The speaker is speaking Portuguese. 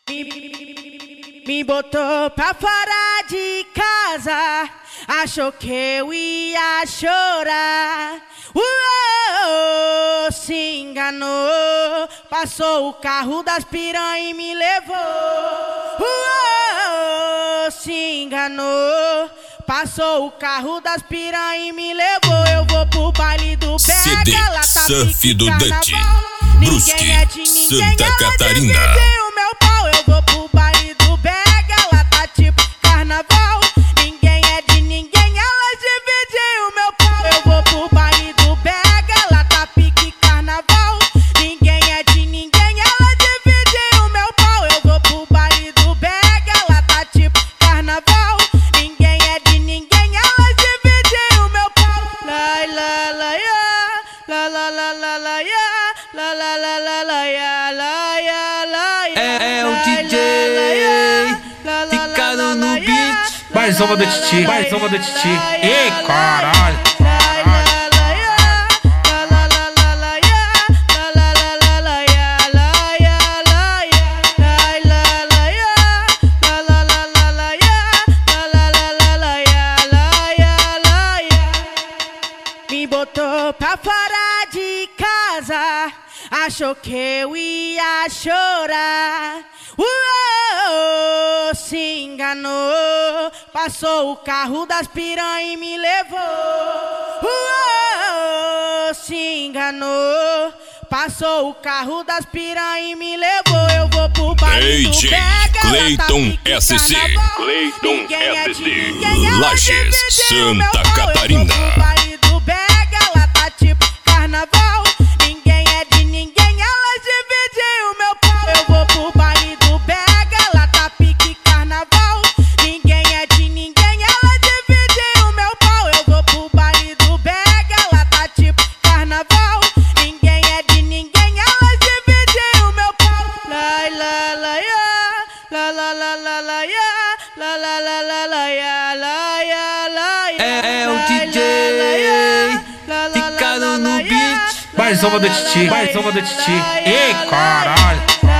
Me botou pra fora de casa, achou que eu ia chorar. Se enganou, passou o carro das piranha e me levou. Se enganou, passou o carro das piranha e me levou. Eu vou pro baile do CD Pega, ela tá Surf do Dante, Brusque, ninguém é de ninguém, Santa ela Catarina. divide o meu pau. Eu vou pro baile do Pega, ela tá tipo carnaval. Ninguém é de ninguém, ela divide o meu pau. Eu vou pro baile do Pega, ela tá pique carnaval. Ninguém é de ninguém, ela divide o meu pau. Eu vou pro baile do Pega, ela tá tipo carnaval. Ninguém é de ninguém, ela divide o meu pau. La la la ya, la la la la la ya, la la la la la ya, la ya la ya. É o DJ Ficado no beat. Mais uma do Titi, mais uma do Titi. Ei, caralho. Me botou pra fora de casa, achou que eu ia chorar. Se enganou, passou o carro das piranha e me levou. Se enganou, passou o carro das piranha e me levou. Eu vou pro baile do DJ Pega, Cleiton SC, Cleiton SC, Lages, Santa Catarina. Carnaval, ninguém é de ninguém, ela divide o meu pau. Eu vou pro baile do Pega, ela tá pique carnaval. Ninguém é de ninguém, ela divide o meu pau. Eu vou pro baile do Pega, ela tá tipo carnaval. Ninguém é de ninguém, ela divide o meu pau. La la la ya, la la la la la ya, la la la la la ya, la ya la ya. É o DJ Ficado no beat. Mais uma do Titi, mais uma do Titi. Ei, caralho.